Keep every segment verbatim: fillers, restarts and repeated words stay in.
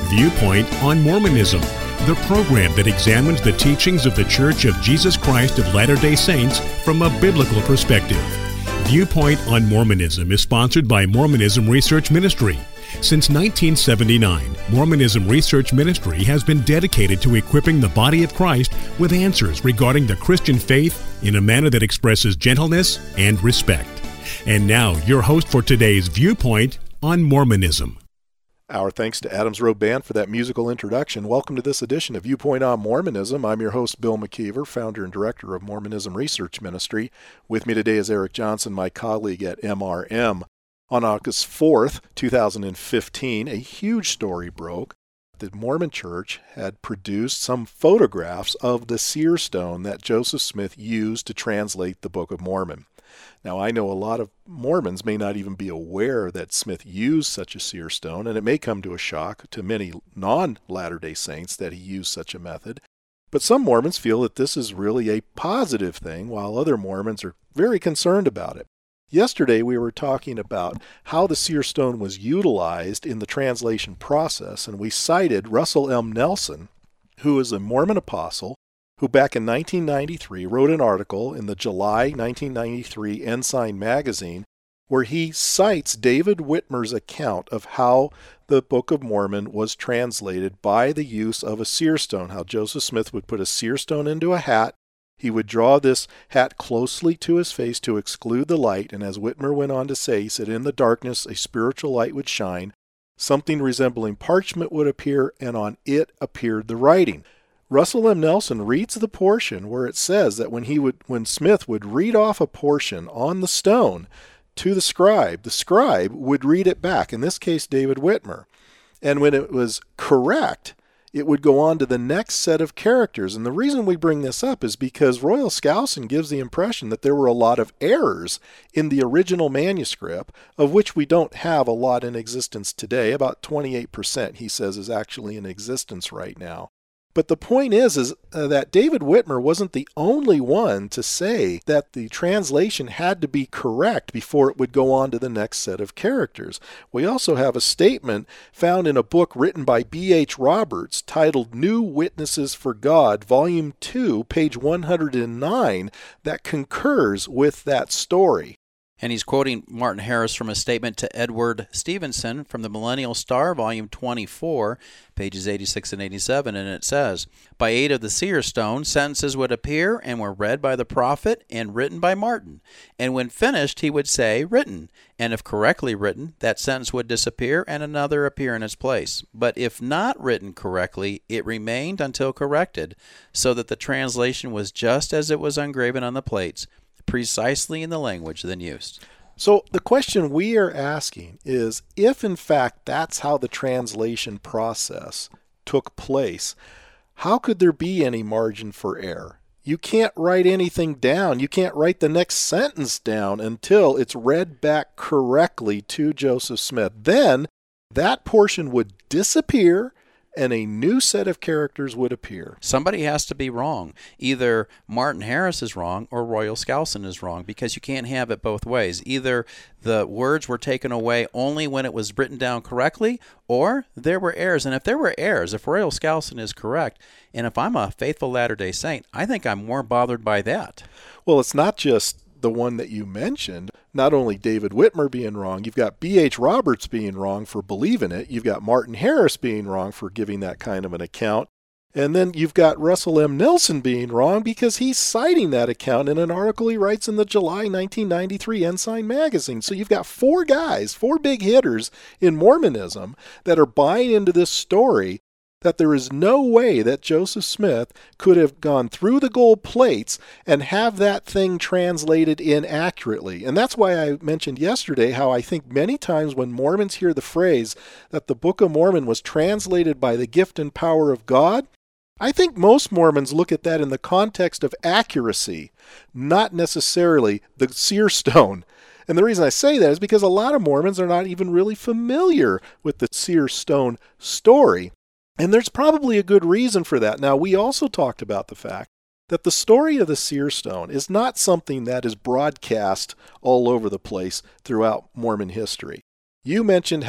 Viewpoint on Mormonism, the program that examines the teachings of the Church of Jesus Christ of Latter-day Saints from a biblical perspective. Viewpoint on Mormonism is sponsored by Mormonism Research Ministry. Since nineteen seventy-nine, Mormonism Research Ministry has been dedicated to equipping the body of Christ with answers regarding the Christian faith in a manner that expresses gentleness and respect. And now, your host for today's Viewpoint on Mormonism. Our thanks to Adams Road Band for that musical introduction. Welcome to this edition of Viewpoint on Mormonism. I'm your host, Bill McKeever, founder and director of Mormonism Research Ministry. With me today is Eric Johnson, my colleague at M R M. On August fourth, two thousand fifteen, a huge story broke. The Mormon Church had produced some photographs of the seer stone that Joseph Smith used to translate the Book of Mormon. Now, I know a lot of Mormons may not even be aware that Smith used such a seer stone, and it may come to a shock to many non-Latter-day Saints that he used such a method. But some Mormons feel that this is really a positive thing, while other Mormons are very concerned about it. Yesterday, we were talking about how the seer stone was utilized in the translation process, and we cited Russell M. Nelson, who is a Mormon apostle, who back in nineteen ninety-three wrote an article in the July nineteen ninety-three Ensign magazine where he cites David Whitmer's account of how the Book of Mormon was translated by the use of a seer stone, how Joseph Smith would put a seer stone into a hat. He would draw this hat closely to his face to exclude the light, and as Whitmer went on to say, he said, in the darkness a spiritual light would shine, something resembling parchment would appear, and on it appeared the writing. Russell M. Nelson reads the portion where it says that when he would, when Smith would read off a portion on the stone to the scribe, the scribe would read it back, in this case David Whitmer. And when it was correct, it would go on to the next set of characters. And the reason we bring this up is because Royal Skousen gives the impression that there were a lot of errors in the original manuscript, of which we don't have a lot in existence today. About twenty-eight percent, he says, is actually in existence right now. But the point is, is uh, that David Whitmer wasn't the only one to say that the translation had to be correct before it would go on to the next set of characters. We also have a statement found in a book written by B H Roberts titled New Witnesses for God, Volume two, page one hundred nine, that concurs with that story. And he's quoting Martin Harris from a statement to Edward Stevenson from the Millennial Star, Volume twenty-four, pages eighty-six and eighty-seven, and it says, by aid of the seer stone, sentences would appear and were read by the prophet and written by Martin. And when finished, he would say, written. And if correctly written, that sentence would disappear and another appear in its place. But if not written correctly, it remained until corrected, so that the translation was just as it was engraven on the plates, precisely in the language then used. So the question we are asking is, if in fact that's how the translation process took place, how could there be any margin for error? You can't write anything down. You can't write the next sentence down until it's read back correctly to Joseph Smith. Then that portion would disappear and a new set of characters would appear. Somebody has to be wrong. Either Martin Harris is wrong or Royal Skousen is wrong, because you can't have it both ways. Either the words were taken away only when it was written down correctly, or there were errors. And if there were errors, if Royal Skousen is correct, and if I'm a faithful Latter-day Saint, I think I'm more bothered by that. Well, it's not just the one that you mentioned. Not only David Whitmer being wrong, you've got B H Roberts being wrong for believing it. You've got Martin Harris being wrong for giving that kind of an account. And then you've got Russell M. Nelson being wrong because he's citing that account in an article he writes in the July nineteen ninety-three Ensign magazine. So you've got four guys, four big hitters in Mormonism that are buying into this story that there is no way that Joseph Smith could have gone through the gold plates and have that thing translated inaccurately. And that's why I mentioned yesterday how I think many times when Mormons hear the phrase that the Book of Mormon was translated by the gift and power of God, I think most Mormons look at that in the context of accuracy, not necessarily the seer stone. And the reason I say that is because a lot of Mormons are not even really familiar with the seer stone story. And there's probably a good reason for that. Now, we also talked about the fact that the story of the seer stone is not something that is broadcast all over the place throughout Mormon history. You mentioned how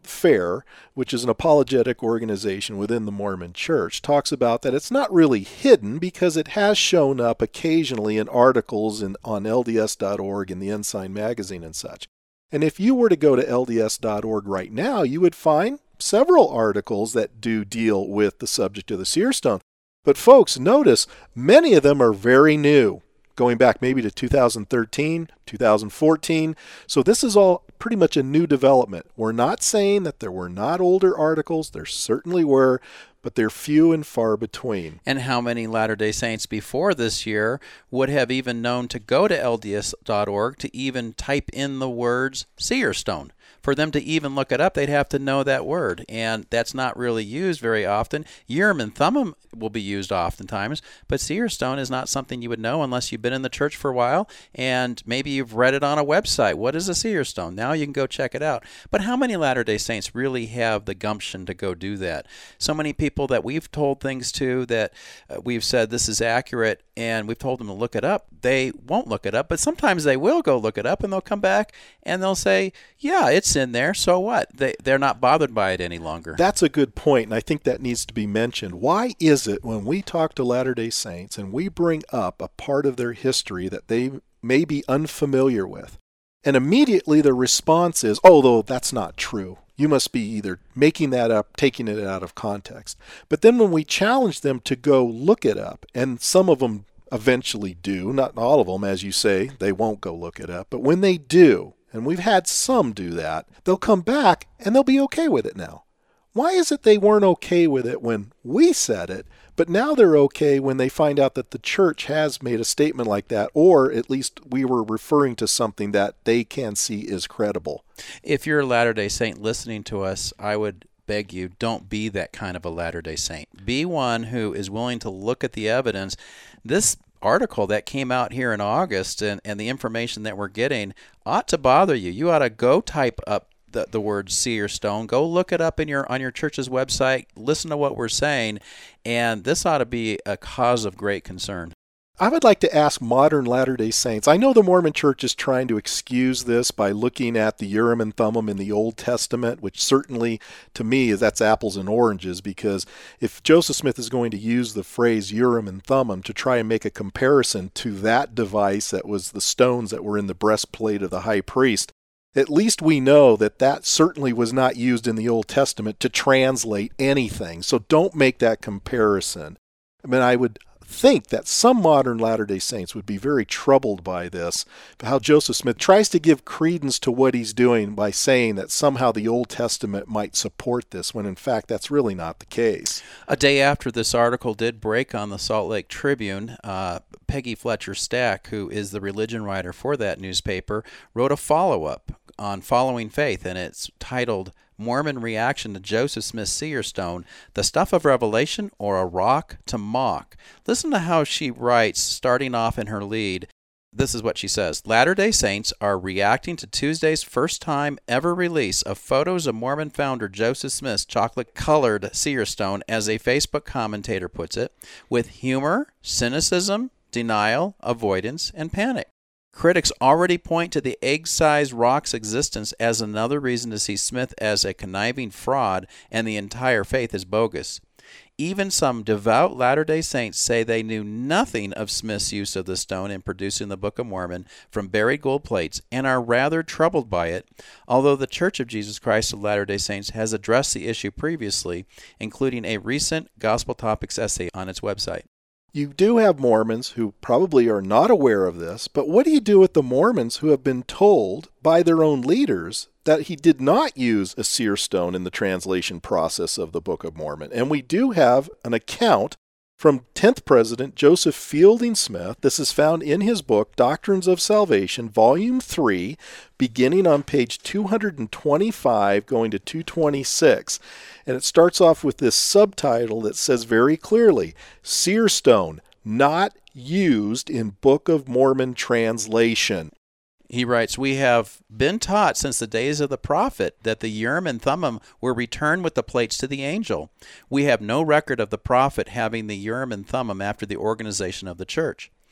FAIR, which is an apologetic organization within the Mormon Church, talks about that it's not really hidden because it has shown up occasionally in articles in, on L D S dot org and the Ensign magazine and such. And if you were to go to L D S dot org right now, you would find several articles that do deal with the subject of the seer stone. But folks, notice many of them are very new, going back maybe to two thousand thirteen, two thousand fourteen. So this is all pretty much a new development. We're not saying that there were not older articles. There certainly were, but they're few and far between. And how many Latter-day Saints before this year would have even known to go to L D S dot org to even type in the words seer stone? For them to even look it up, they'd have to know that word, and that's not really used very often. Urim and Thummim will be used oftentimes, but seer stone is not something you would know unless you've been in the church for a while, and maybe you've read it on a website. What is a seer stone? Now you can go check it out. But how many Latter-day Saints really have the gumption to go do that? So many people that we've told things to that uh, we've said this is accurate, and we've told them to look it up. They won't look it up, but sometimes they will go look it up, and they'll come back and they'll say, yeah, it's in there, so what? They, they're not bothered by it any longer. That's a good point, and I think that needs to be mentioned. Why is it when we talk to Latter-day Saints and we bring up a part of their history that they may be unfamiliar with, and immediately the response is, oh, though that's not true. You must be either making that up, taking it out of context. But then when we challenge them to go look it up, and some of them eventually do, not all of them, as you say, they won't go look it up, but when they do, and we've had some do that, they'll come back and they'll be okay with it now. Why is it they weren't okay with it when we said it, but now they're okay when they find out that the church has made a statement like that, or at least we were referring to something that they can see is credible? If you're a Latter-day Saint listening to us, I would beg you, don't be that kind of a Latter-day Saint. Be one who is willing to look at the evidence. This article that came out here in August and, and the information that we're getting ought to bother you. You ought to go type up the, the word seer stone. Go look it up in your on your church's website. Listen to what we're saying, and this ought to be a cause of great concern. I would like to ask modern Latter-day Saints. I know the Mormon Church is trying to excuse this by looking at the Urim and Thummim in the Old Testament, which certainly, to me, is that's apples and oranges, because if Joseph Smith is going to use the phrase Urim and Thummim to try and make a comparison to that device that was the stones that were in the breastplate of the high priest, at least we know that that certainly was not used in the Old Testament to translate anything. So don't make that comparison. I mean, I would think that some modern Latter-day Saints would be very troubled by this, how Joseph Smith tries to give credence to what he's doing by saying that somehow the Old Testament might support this, when in fact that's really not the case. A day after this article did break on the Salt Lake Tribune, uh, Peggy Fletcher Stack, who is the religion writer for that newspaper, wrote a follow-up on Following Faith, and it's titled Mormon Reaction to Joseph Smith's Seer Stone, the Stuff of Revelation or a Rock to Mock. Listen to how she writes, starting off in her lead. This is what she says. Latter-day Saints are reacting to Tuesday's first time ever release of photos of Mormon founder Joseph Smith's chocolate-colored seer stone, as a Facebook commentator puts it, with humor, cynicism, denial, avoidance, and panic. Critics already point to the egg-sized rock's existence as another reason to see Smith as a conniving fraud and the entire faith as bogus. Even some devout Latter-day Saints say they knew nothing of Smith's use of the stone in producing the Book of Mormon from buried gold plates and are rather troubled by it, although the Church of Jesus Christ of Latter-day Saints has addressed the issue previously, including a recent Gospel Topics essay on its website. You do have Mormons who probably are not aware of this, but what do you do with the Mormons who have been told by their own leaders that he did not use a seer stone in the translation process of the Book of Mormon? And we do have an account from tenth President Joseph Fielding Smith. This is found in his book, Doctrines of Salvation, Volume three, beginning on page two twenty-five, going to two twenty-six. And it starts off with this subtitle that says very clearly, Seer Stone, not used in Book of Mormon translation. He writes, we have been taught since the days of the prophet that the Urim and Thummim were returned with the plates to the angel. We have no record of the prophet having the Urim and Thummim after the organization of the church.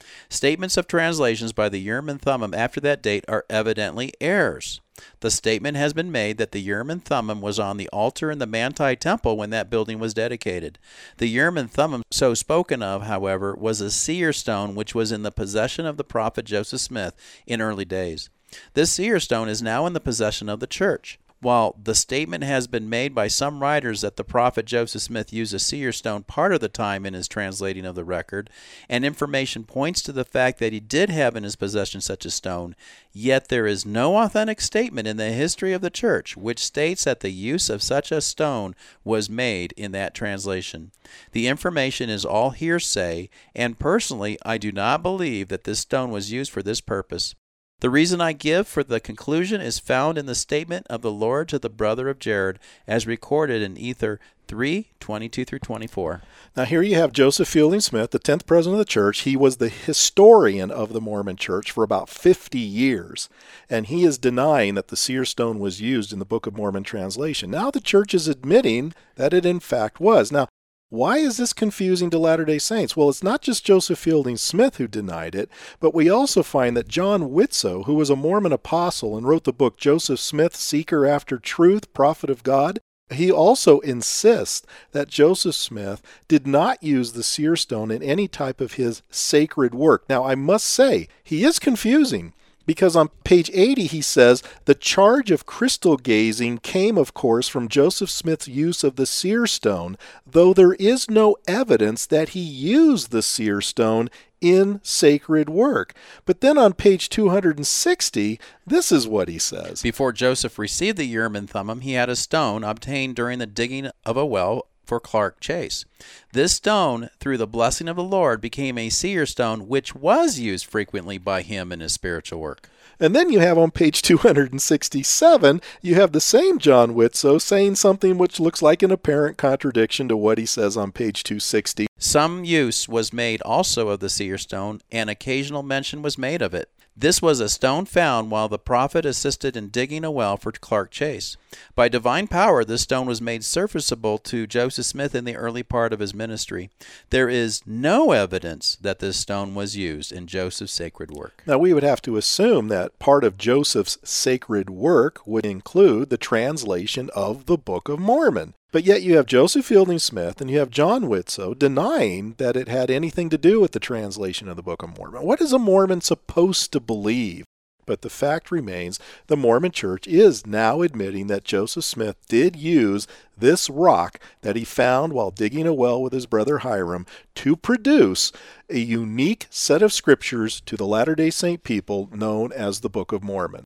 Statements of translations by the Urim and Thummim after that date are evidently errors. The statement has been made that the Urim and Thummim was on the altar in the Manti Temple when that building was dedicated. The Urim and Thummim so spoken of, however, was a seer stone which was in the possession of the prophet Joseph Smith in early days. This seer stone is now in the possession of the church. While the statement has been made by some writers that the prophet Joseph Smith used a seer stone part of the time in his translating of the record, and information points to the fact that he did have in his possession such a stone, yet there is no authentic statement in the history of the church which states that the use of such a stone was made in that translation. The information is all hearsay, and personally I do not believe that this stone was used for this purpose. The reason I give for the conclusion is found in the statement of the Lord to the brother of Jared, as recorded in Ether three, twenty-two through twenty-four. Now here you have Joseph Fielding Smith, the tenth president of the church. He was the historian of the Mormon church for about fifty years, and he is denying that the seer stone was used in the Book of Mormon translation. Now the church is admitting that it in fact was. Now, why is this confusing to Latter-day Saints? Well, it's not just Joseph Fielding Smith who denied it, but we also find that John Widtsoe, who was a Mormon apostle and wrote the book Joseph Smith, Seeker After Truth, Prophet of God, he also insists that Joseph Smith did not use the seer stone in any type of his sacred work. Now, I must say, he is confusing, because on page eighty he says, the charge of crystal gazing came, of course, from Joseph Smith's use of the seer stone, though there is no evidence that he used the seer stone in sacred work. But then on page two hundred sixty, this is what he says. Before Joseph received the Urim and Thummim, he had a stone obtained during the digging of a well for Clark Chase. This stone, through the blessing of the Lord, became a seer stone, which was used frequently by him in his spiritual work. And then you have on page two hundred sixty-seven, you have the same John Widtsoe saying something which looks like an apparent contradiction to what he says on page two sixty. Some use was made also of the seer stone, and occasional mention was made of it. This was a stone found while the prophet assisted in digging a well for Clark Chase. By divine power, this stone was made serviceable to Joseph Smith in the early part of his ministry. There is no evidence that this stone was used in Joseph's sacred work. Now, we would have to assume that part of Joseph's sacred work would include the translation of the Book of Mormon. But yet you have Joseph Fielding Smith and you have John Widtsoe denying that it had anything to do with the translation of the Book of Mormon. What is a Mormon supposed to believe? But the fact remains, the Mormon Church is now admitting that Joseph Smith did use this rock that he found while digging a well with his brother Hiram to produce a unique set of scriptures to the Latter-day Saint people known as the Book of Mormon.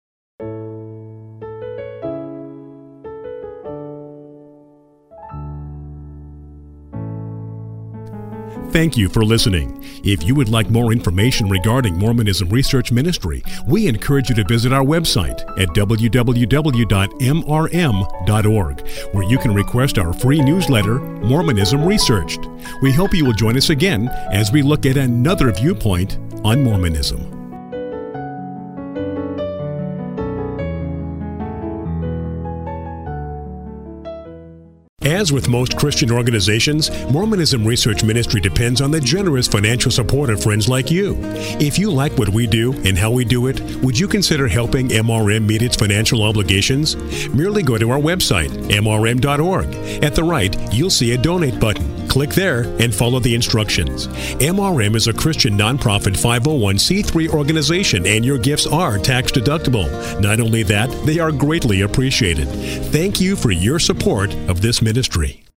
Thank you for listening. If you would like more information regarding Mormonism Research Ministry, we encourage you to visit our website at w w w dot m r m dot org, where you can request our free newsletter, Mormonism Researched. We hope you will join us again as we look at another viewpoint on Mormonism. As with most Christian organizations, Mormonism Research Ministry depends on the generous financial support of friends like you. If you like what we do and how we do it, would you consider helping M R M meet its financial obligations? Merely go to our website, m r m dot org. At the right, you'll see a donate button. Click there and follow the instructions. M R M is a Christian nonprofit five oh one c three organization, and your gifts are tax deductible. Not only that, they are greatly appreciated. Thank you for your support of this ministry.